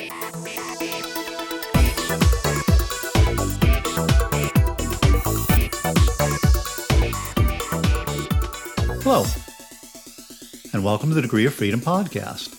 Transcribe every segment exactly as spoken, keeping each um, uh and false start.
Hello, and welcome to the Degree of Freedom podcast.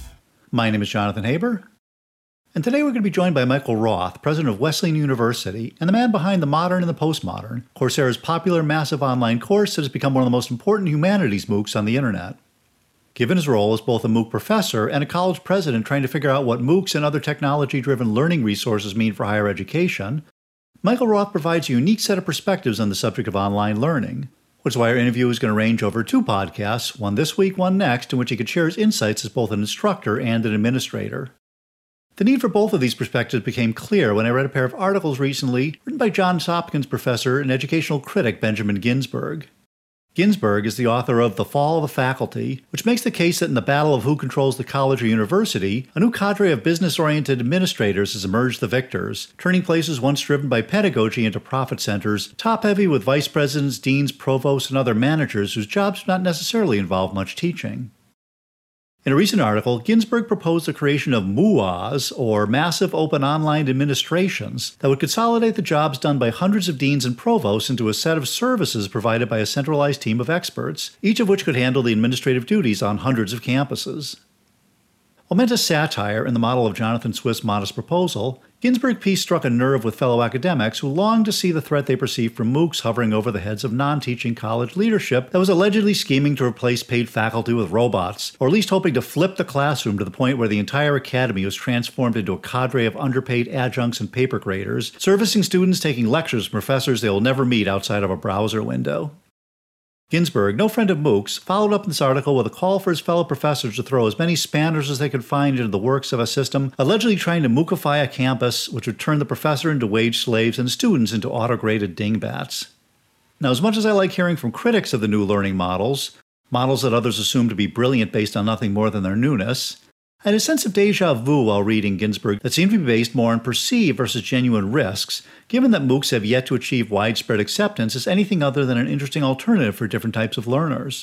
My name is Jonathan Haber, and today we're going to be joined by Michael Roth, president of Wesleyan University, and the man behind The Modern and the Postmodern, Coursera's popular massive online course that has become one of the most important humanities MOOCs on the internet. Given his role as both a MOOC professor and a college president trying to figure out what MOOCs and other technology-driven learning resources mean for higher education, Michael Roth provides a unique set of perspectives on the subject of online learning, which is why our interview is going to range over two podcasts, one this week, one next, in which he could share his insights as both an instructor and an administrator. The need for both of these perspectives became clear when I read a pair of articles recently written by Johns Hopkins professor and educational critic Benjamin Ginsberg. Ginsberg is the author of The Fall of the Faculty, which makes the case that in the battle of who controls the college or university, a new cadre of business-oriented administrators has emerged the victors, turning places once driven by pedagogy into profit centers, top-heavy with vice presidents, deans, provosts, and other managers whose jobs do not necessarily involve much teaching. In a recent article, Ginsberg proposed the creation of M O A As, or Massive Open Online Administrations, that would consolidate the jobs done by hundreds of deans and provosts into a set of services provided by a centralized team of experts, each of which could handle the administrative duties on hundreds of campuses. While meant as satire in the model of Jonathan Swift's modest proposal, Ginsberg's piece struck a nerve with fellow academics who longed to see the threat they perceived from MOOCs hovering over the heads of non-teaching college leadership that was allegedly scheming to replace paid faculty with robots, or at least hoping to flip the classroom to the point where the entire academy was transformed into a cadre of underpaid adjuncts and paper graders, servicing students taking lectures from professors they will never meet outside of a browser window. Ginsberg, no friend of MOOCs, followed up in this article with a call for his fellow professors to throw as many spanners as they could find into the works of a system allegedly trying to MOOCify a campus which would turn the professor into wage slaves and students into auto-graded dingbats. Now, as much as I like hearing from critics of the new learning models, models that others assume to be brilliant based on nothing more than their newness, I had a sense of déjà vu while reading Ginsberg that seemed to be based more on perceived versus genuine risks, given that MOOCs have yet to achieve widespread acceptance as anything other than an interesting alternative for different types of learners.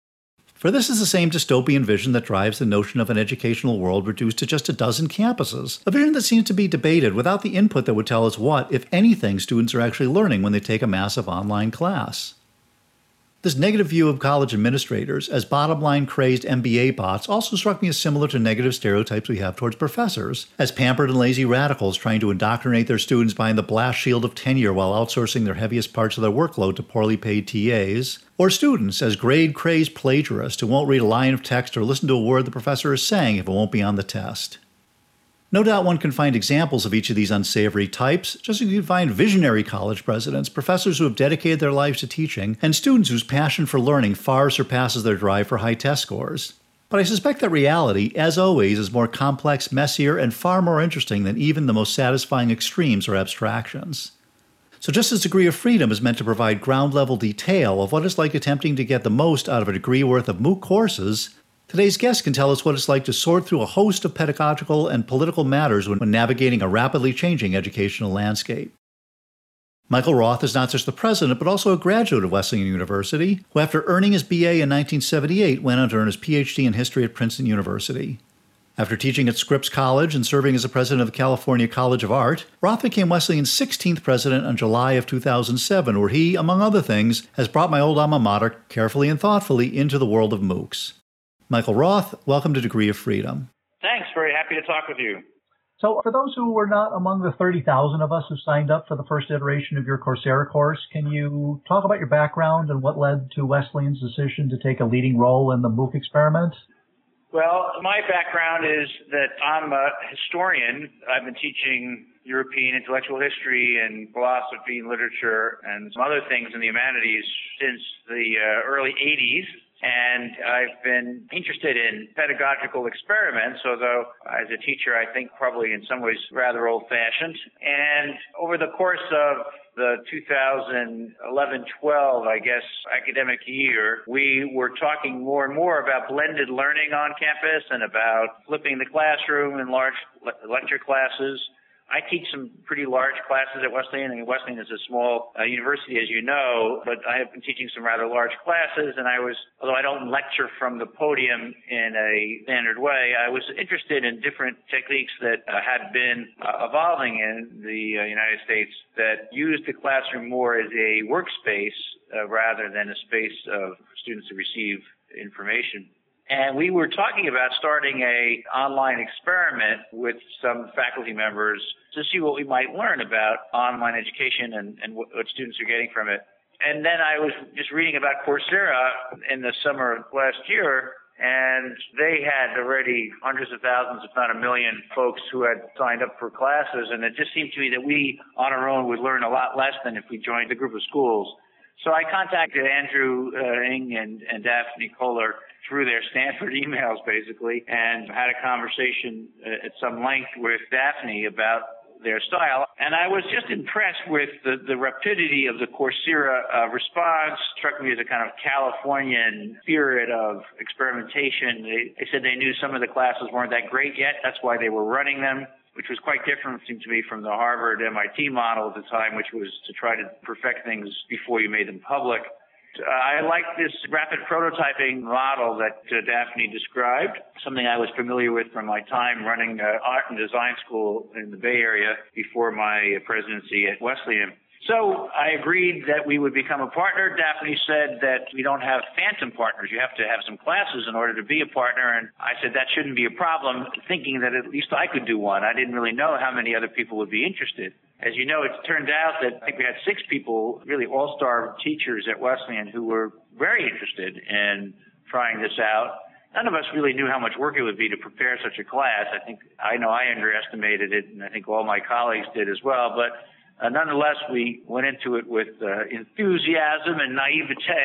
For this is the same dystopian vision that drives the notion of an educational world reduced to just a dozen campuses, a vision that seems to be debated without the input that would tell us what, if anything, students are actually learning when they take a massive online class. This negative view of college administrators as bottom-line crazed M B A bots also struck me as similar to negative stereotypes we have towards professors, as pampered and lazy radicals trying to indoctrinate their students behind the blast shield of tenure while outsourcing their heaviest parts of their workload to poorly paid T As, or students as grade-crazed plagiarists who won't read a line of text or listen to a word the professor is saying if it won't be on the test. No doubt one can find examples of each of these unsavory types, just as you can find visionary college presidents, professors who have dedicated their lives to teaching, and students whose passion for learning far surpasses their drive for high test scores. But I suspect that reality, as always, is more complex, messier, and far more interesting than even the most satisfying extremes or abstractions. So just as Degree of Freedom is meant to provide ground-level detail of what it's like attempting to get the most out of a degree worth of MOOC courses, today's guest can tell us what it's like to sort through a host of pedagogical and political matters when navigating a rapidly changing educational landscape. Michael Roth is not just the president, but also a graduate of Wesleyan University, who after earning his B A in nineteen seventy-eight went on to earn his P H D in history at Princeton University. After teaching at Scripps College and serving as the president of the California College of Art, Roth became Wesleyan's sixteenth president in July of two thousand seven, where he, among other things, has brought my old alma mater carefully and thoughtfully into the world of MOOCs. Michael Roth, welcome to Degree of Freedom. Thanks. Very happy to talk with you. So for those who were not among the thirty thousand of us who signed up for the first iteration of your Coursera course, can you talk about your background and what led to Wesleyan's decision to take a leading role in the MOOC experiment? Well, my background is that I'm a historian. I've been teaching European intellectual history and philosophy and literature and some other things in the humanities since the uh, early eighties. And I've been interested in pedagogical experiments, although as a teacher, I think probably in some ways rather old-fashioned. And over the course of the two thousand eleven twelve, I guess, academic year, we were talking more and more about blended learning on campus and about flipping the classroom in large le- lecture classes. I teach some pretty large classes at Wesleyan. I mean, Wesleyan is a small uh, university, as you know, but I have been teaching some rather large classes, and I was, although I don't lecture from the podium in a standard way, I was interested in different techniques that uh, had been uh, evolving in the uh, United States that used the classroom more as a workspace uh, rather than a space of students to receive information. And we were talking about starting a online experiment with some faculty members to see what we might learn about online education and, and what, what students are getting from it. And then I was just reading about Coursera in the summer of last year, and they had already hundreds of thousands, if not a million, folks who had signed up for classes. And it just seemed to me that we, on our own, would learn a lot less than if we joined a group of schools. So I contacted Andrew uh, Ng and, and Daphne Kohler through their Stanford emails, basically, and had a conversation uh, at some length with Daphne about their style. And I was just impressed with the, the rapidity of the Coursera uh, response. Struck me as a kind of Californian spirit of experimentation. They, they said they knew some of the classes weren't that great yet. That's why they were running them, which was quite different, it seemed to me, from the Harvard M I T model at the time, which was to try to perfect things before you made them public. Uh, I like this rapid prototyping model that uh, Daphne described, something I was familiar with from my time running uh, art and design school in the Bay Area before my presidency at Wesleyan. So I agreed that we would become a partner. Daphne said that we don't have phantom partners. You have to have some classes in order to be a partner. And I said that shouldn't be a problem, thinking that at least I could do one. I didn't really know how many other people would be interested. As you know, it turned out that I think we had six people, really all-star teachers at Wesleyan, who were very interested in trying this out. None of us really knew how much work it would be to prepare such a class. I think I know I underestimated it, and I think all my colleagues did as well. But Uh, nonetheless, we went into it with uh, enthusiasm and naivete.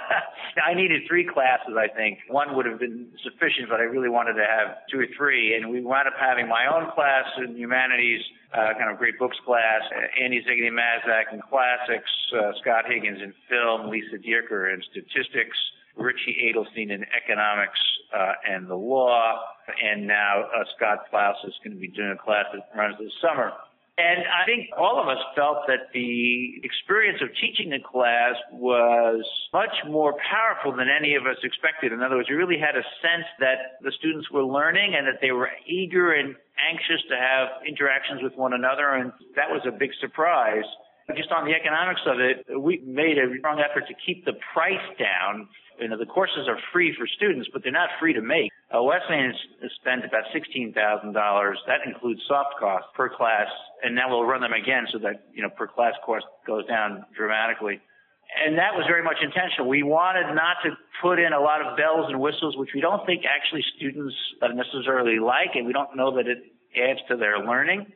I needed three classes, I think. One would have been sufficient, but I really wanted to have two or three. And we wound up having my own class in humanities, uh, kind of great books class, uh, Andy Zigney-Mazak in classics, uh, Scott Higgins in film, Lisa Dierker in statistics, Richie Adelstein in economics uh, and the law, and now uh, Scott Klaus is going to be doing a class that runs this summer. And I think all of us felt that the experience of teaching a class was much more powerful than any of us expected. In other words, we really had a sense that the students were learning and that they were eager and anxious to have interactions with one another, and that was a big surprise. Just on the economics of it, we made a strong effort to keep the price down. You know, the courses are free for students, but they're not free to make. Uh, Wesleyan has spent about sixteen thousand dollars. That includes soft costs per class, and now we'll run them again so that, you know, per class cost goes down dramatically. And that was very much intentional. We wanted not to put in a lot of bells and whistles, which we don't think actually students necessarily like, and we don't know that it adds to their learning.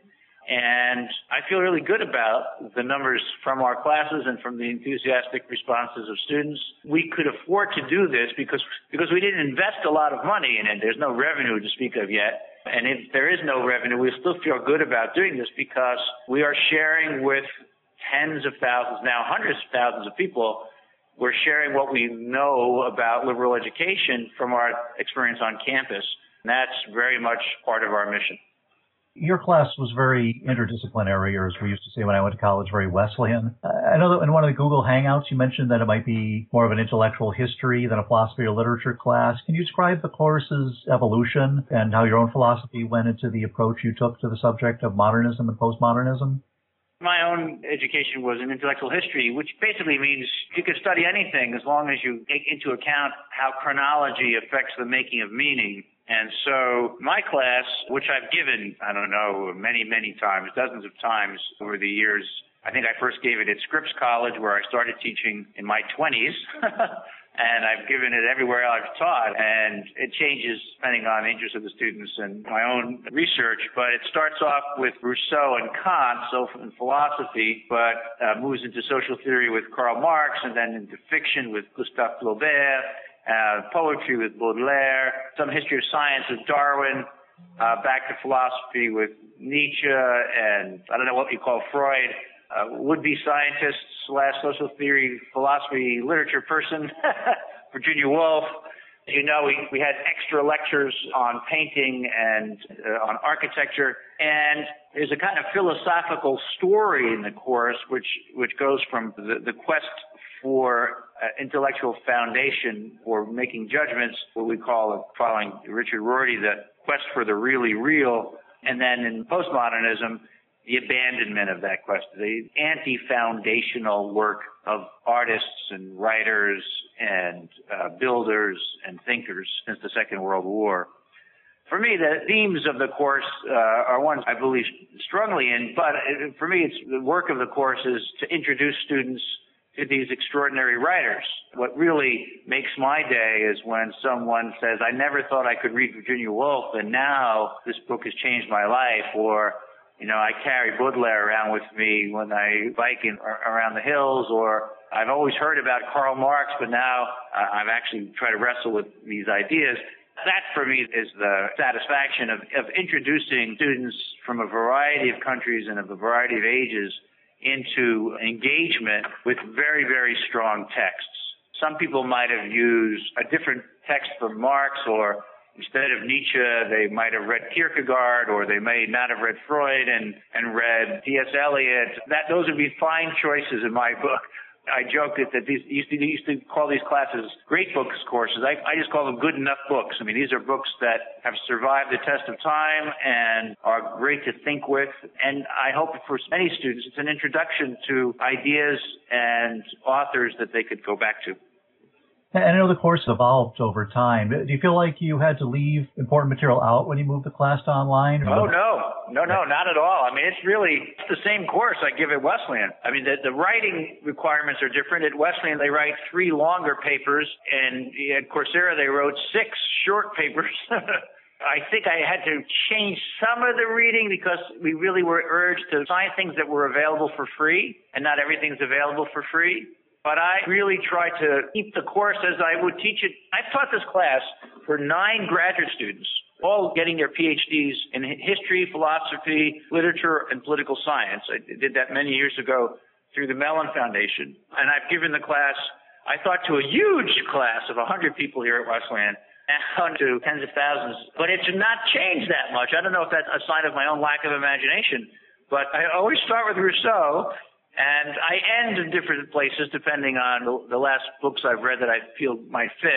And I feel really good about the numbers from our classes and from the enthusiastic responses of students. We could afford to do this because because we didn't invest a lot of money in it. There's no revenue to speak of yet. And if there is no revenue, we still feel good about doing this because we are sharing with tens of thousands, now hundreds of thousands of people. We're sharing what we know about liberal education from our experience on campus. And that's very much part of our mission. Your class was very interdisciplinary, or as we used to say when I went to college, very Wesleyan. I know that in one of the Google Hangouts you mentioned that it might be more of an intellectual history than a philosophy or literature class. Can you describe the course's evolution and how your own philosophy went into the approach you took to the subject of modernism and postmodernism? My own education was in intellectual history, which basically means you can study anything as long as you take into account how chronology affects the making of meaning. And so my class, which I've given, I don't know, many, many times, dozens of times over the years. I think I first gave it at Scripps College, where I started teaching in my twenties. And I've given it everywhere I've taught, and it changes depending on the interest of the students and my own research. But it starts off with Rousseau and Kant, so in philosophy, but uh, moves into social theory with Karl Marx, and then into fiction with Gustave Flaubert, uh, poetry with Baudelaire, some history of science with Darwin, uh, back to philosophy with Nietzsche, and I don't know what you call Freud. Uh, would-be scientist slash social theory, philosophy, literature person, Virginia Woolf, You know, we, we had extra lectures on painting and uh, on architecture, and there's a kind of philosophical story in the course which, which goes from the, the quest for uh, intellectual foundation for making judgments, what we call, following Richard Rorty, the quest for the really real, and then in postmodernism, the abandonment of that quest, the anti-foundational work of artists and writers and uh, builders and thinkers since the Second World War. For me, the themes of the course uh, are ones I believe strongly in, but it, for me, it's the work of the course is to introduce students to these extraordinary writers. What really makes my day is when someone says, I never thought I could read Virginia Woolf, and now this book has changed my life, or you know, I carry Baudelaire around with me when I bike in, around the hills, or I've always heard about Karl Marx, but now uh, I've actually tried to wrestle with these ideas. That, for me, is the satisfaction of, of introducing students from a variety of countries and of a variety of ages into engagement with very, very strong texts. Some people might have used a different text from Marx, or instead of Nietzsche, they might have read Kierkegaard, or they may not have read Freud and, and read T S Eliot. That, those would be fine choices in my book. I joked that, that these used to, used to call these classes great books courses. I, I just call them good enough books. I mean, these are books that have survived the test of time and are great to think with. And I hope for many students, it's an introduction to ideas and authors that they could go back to. And I know the course evolved over time. Do you feel like you had to leave important material out when you moved the class to online? Oh, no. No, no, not at all. I mean, it's really it's the same course I give at Wesleyan. I mean, the, the writing requirements are different. At Wesleyan, they write three longer papers, and at Coursera, they wrote six short papers. I think I had to change some of the reading because we really were urged to find things that were available for free, and not everything's available for free. But I really try to keep the course as I would teach it. I've taught this class for nine graduate students, all getting their P H Ds in history, philosophy, literature, and political science. I did that many years ago through the Mellon Foundation. And I've given the class, I thought, to a huge class of one hundred people here at Wesleyan, and to tens of thousands. But it did not change that much. I don't know if that's a sign of my own lack of imagination, but I always start with Rousseau. And I end in different places depending on the, the last books I've read that I feel might fit.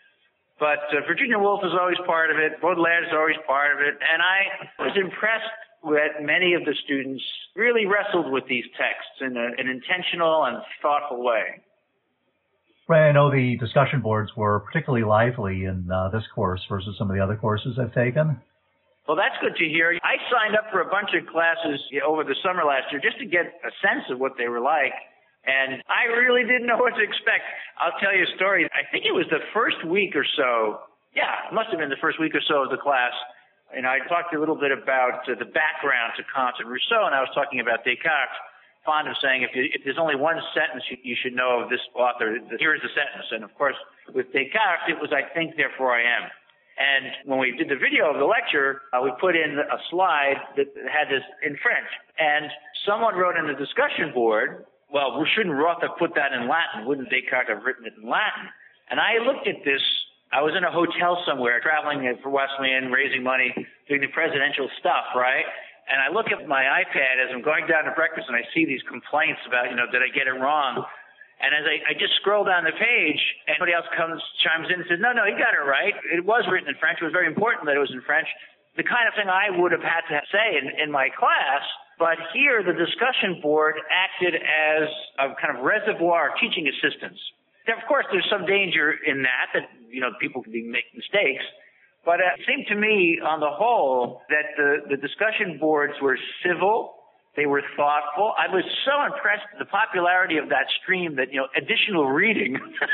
But uh, Virginia Woolf is always part of it. Baudelaire is always part of it. And I was impressed that many of the students really wrestled with these texts in a, an intentional and thoughtful way. Right, I know the discussion boards were particularly lively in uh, this course versus some of the other courses I've taken. Well, that's good to hear. I signed up for a bunch of classes over the summer last year just to get a sense of what they were like. And I really didn't know what to expect. I'll tell you a story. I think it was the first week or so. Yeah, it must have been the first week or so of the class. And I talked a little bit about uh, the background to Kant and Rousseau, and I was talking about Descartes, fond of saying if, you, if there's only one sentence you, you should know of this author, here is the sentence. And, of course, with Descartes, it was, I think, therefore I am. And when we did the video of the lecture, uh, we put in a slide that had this in French. And someone wrote in the discussion board, well, shouldn't Roth have put that in Latin? Wouldn't Descartes have written it in Latin? And I looked at this. I was in a hotel somewhere, traveling for Wesleyan, raising money, doing the presidential stuff, right? And I look at my iPad as I'm going down to breakfast, and I see these complaints about, you know, did I get it wrong? And as I, I just scroll down the page, and somebody else comes, chimes in and says, no, no, you got it right. It was written in French. It was very important that it was in French. The kind of thing I would have had to say in, in my class. But here, the discussion board acted as a kind of reservoir of teaching assistants. Now, of course, there's some danger in that, that, you know, people can be make mistakes. But it seemed to me, on the whole, that the, the discussion boards were civil. They were thoughtful. I was so impressed with the popularity of that stream that, you know, additional reading,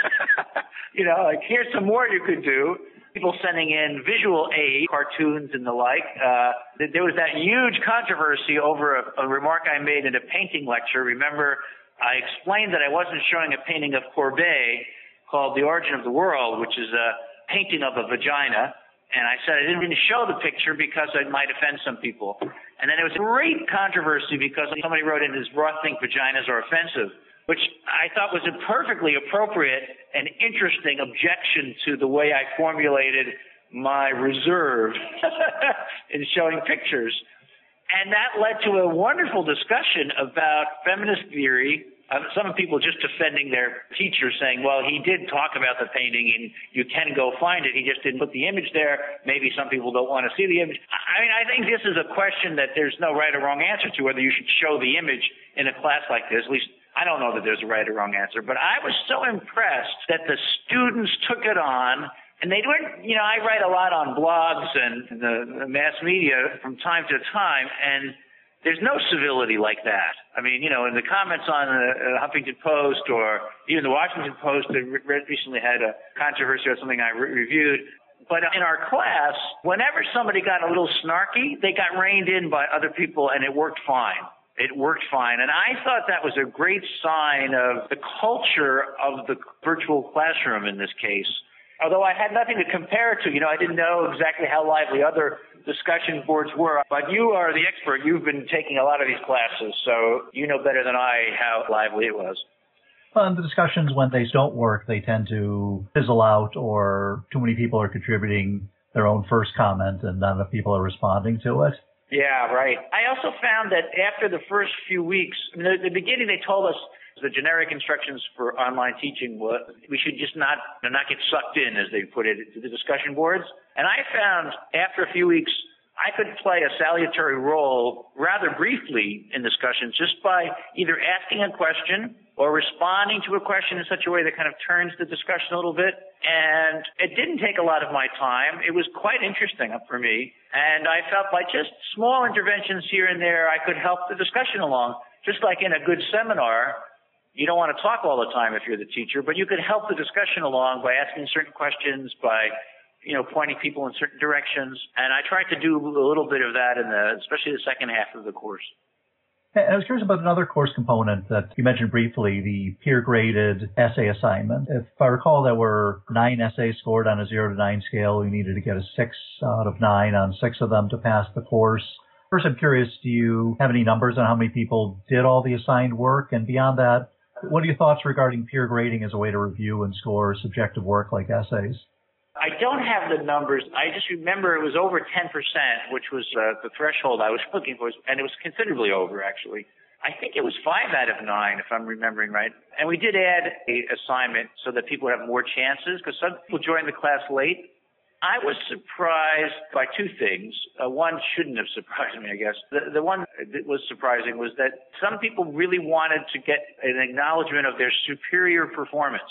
you know, like here's some more you could do. People sending in visual aid, cartoons and the like. Uh, there was that huge controversy over a, a remark I made in a painting lecture. Remember, I explained that I wasn't showing a painting of Courbet called The Origin of the World, which is a painting of a vagina. And I said I didn't really show the picture because it might offend some people. And then there was a great controversy because somebody wrote in, does Roth think vaginas are offensive? which I thought was a perfectly appropriate and interesting objection to the way I formulated my reserve in showing pictures. And that led to a wonderful discussion about feminist theory. Uh, some people just defending their teacher, saying, well, he did talk about the painting and you can go find it. He just didn't put the image there. Maybe some people don't want to see the image. I mean, I think this is a question that there's no right or wrong answer to, whether you should show the image in a class like this. At least I don't know that there's a right or wrong answer. But I was so impressed that the students took it on. And they weren't, you know, I write a lot on blogs and the, the mass media from time to time, and there's no civility like that. I mean, you know, in the comments on the uh, Huffington Post or even the Washington Post that re- recently had a controversy or something I re- reviewed. But in our class, whenever somebody got a little snarky, they got reined in by other people, and it worked fine. It worked fine. And I thought that was a great sign of the culture of the virtual classroom in this case. Although I had nothing to compare it to, you know, I didn't know exactly how lively other discussion boards were. But you are the expert. You've been taking a lot of these classes, so you know better than I how lively it was. Well, and the discussions, when they don't work, they tend to fizzle out, or too many people are contributing their own first comment and not enough people are responding to it. Yeah, right. I also found that after the first few weeks, I mean, at the beginning they told us the generic instructions for online teaching was we should just not not get sucked in, as they put it, to the discussion boards. And I found after a few weeks I could play a salutary role rather briefly in discussions just by either asking a question or responding to a question in such a way that kind of turns the discussion a little bit. And it didn't take a lot of my time. It was quite interesting for me. And I felt by just small interventions here and there, I could help the discussion along. Just like in a good seminar, you don't want to talk all the time if you're the teacher, but you could help the discussion along by asking certain questions, by, you know, pointing people in certain directions. And I tried to do a little bit of that in the, especially the second half of the course. I was curious about another course component that you mentioned briefly, the peer-graded essay assignment. If I recall, there were nine essays scored on a zero to nine scale. You needed to get a six out of nine on six of them to pass the course. First, I'm curious, do you have any numbers on how many people did all the assigned work? And beyond that, what are your thoughts regarding peer grading as a way to review and score subjective work like essays? I don't have the numbers. I just remember it was over ten percent, which was uh, the threshold I was looking for, and it was considerably over, actually. I think it was five out of nine, if I'm remembering right. And we did add a assignment so that people would have more chances, because some people joined the class late. I was surprised by two things. Uh, one shouldn't have surprised me, I guess. The, the one that was surprising was that some people really wanted to get an acknowledgement of their superior performance.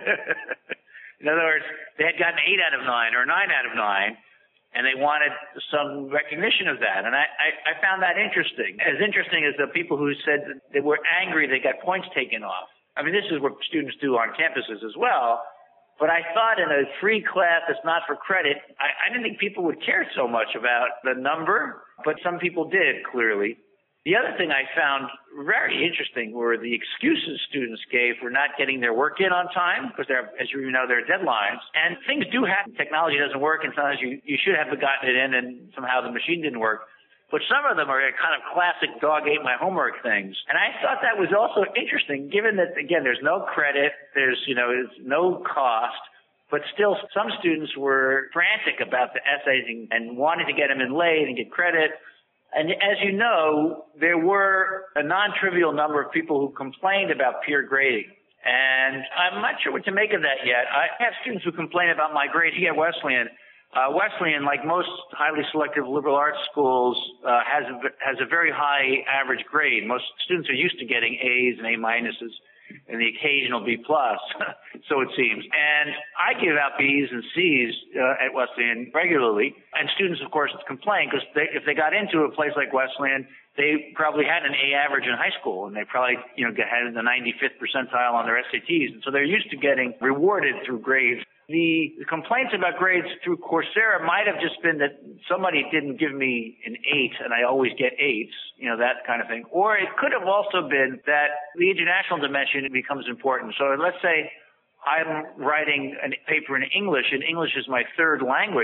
In other words, they had gotten eight out of nine or nine out of nine, and they wanted some recognition of that. And I, I, I found that interesting. As interesting as the people who said that they were angry they got points taken off. I mean, this is what students do on campuses as well. But I thought in a free class that's not for credit, I, I didn't think people would care so much about the number, but some people did, clearly. The other thing I found very interesting were the excuses students gave for not getting their work in on time, because they're, as you know, there are deadlines. And things do happen. Technology doesn't work, and sometimes you, you should have gotten it in and somehow the machine didn't work. But some of them are kind of classic dog ate my homework things. And I thought that was also interesting, given that, again, there's no credit, there's, you know, there's no cost, but still some students were frantic about the essays and, and wanted to get them in late and get credit. And as you know, there were a non-trivial number of people who complained about peer grading. And I'm not sure what to make of that yet. I have students who complain about my grade here at Wesleyan. Uh, Wesleyan, like most highly selective liberal arts schools, uh, has a, has a very high average grade. Most students are used to getting A's and A minuses and the occasional B plus, so it seems. And I give out B's and C's uh, at Wesleyan regularly. And students, of course, complain because they, if they got into a place like Wesleyan, they probably had an A average in high school, and they probably, you know, had the ninety-fifth percentile on their S A Ts. And so they're used to getting rewarded through grades. The complaints about grades through Coursera might have just been that somebody didn't give me an eight and I always get eights, you know, that kind of thing. Or it could have also been that the international dimension becomes important. So let's say I'm writing a paper in English, and English is my third language.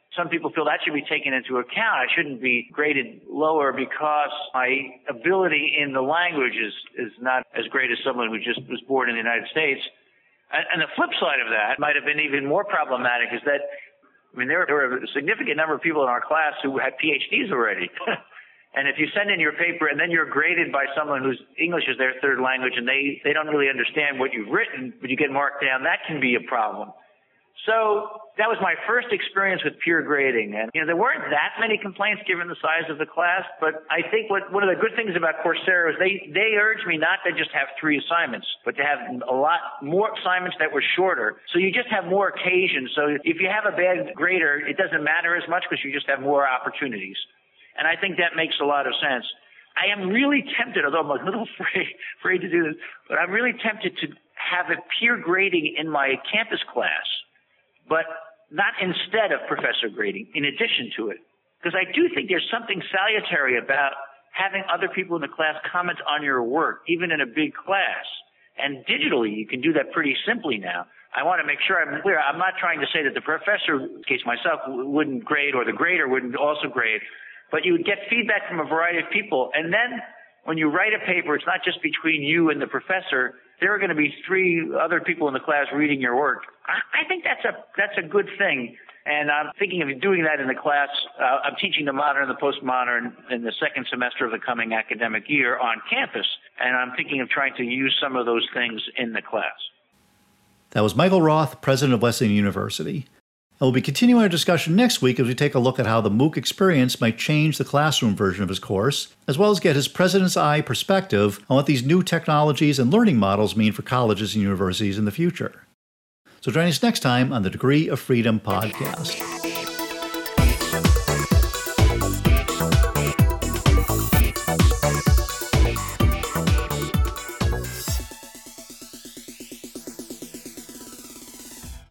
some people feel that should be taken into account. I shouldn't be graded lower because my ability in the language is, is not as great as someone who just was born in the United States. And, and the flip side of that might have been even more problematic is that, I mean, there, there were a significant number of people in our class who had P H Ds already. And if you send in your paper and then you're graded by someone whose English is their third language and they, they don't really understand what you've written, but you get marked down, that can be a problem. So that was my first experience with peer grading. And, you know, there weren't that many complaints given the size of the class, but I think what one of the good things about Coursera is they, they urged me not to just have three assignments, but to have a lot more assignments that were shorter. So you just have more occasions. So if you have a bad grader, it doesn't matter as much because you just have more opportunities. And I think that makes a lot of sense. I am really tempted, although I'm a little afraid, afraid to do this, but I'm really tempted to have a peer grading in my campus class, but not instead of professor grading, in addition to it. Because I do think there's something salutary about having other people in the class comment on your work, even in a big class. And digitally, you can do that pretty simply now. I want to make sure I'm clear. I'm not trying to say that the professor, in case myself, wouldn't grade or the grader wouldn't also grade. But you would get feedback from a variety of people. And then when you write a paper, it's not just between you and the professor. There are going to be three other people in the class reading your work. I, I think that's a that's a good thing. And I'm thinking of doing that in the class. Uh, I'm teaching the modern and the postmodern in the second semester of the coming academic year on campus. And I'm thinking of trying to use some of those things in the class. That was Michael Roth, president of Wesleyan University. And we'll be continuing our discussion next week as we take a look at how the MOOC experience might change the classroom version of his course, as well as get his president's eye perspective on what these new technologies and learning models mean for colleges and universities in the future. So join us next time on the Degree of Freedom podcast.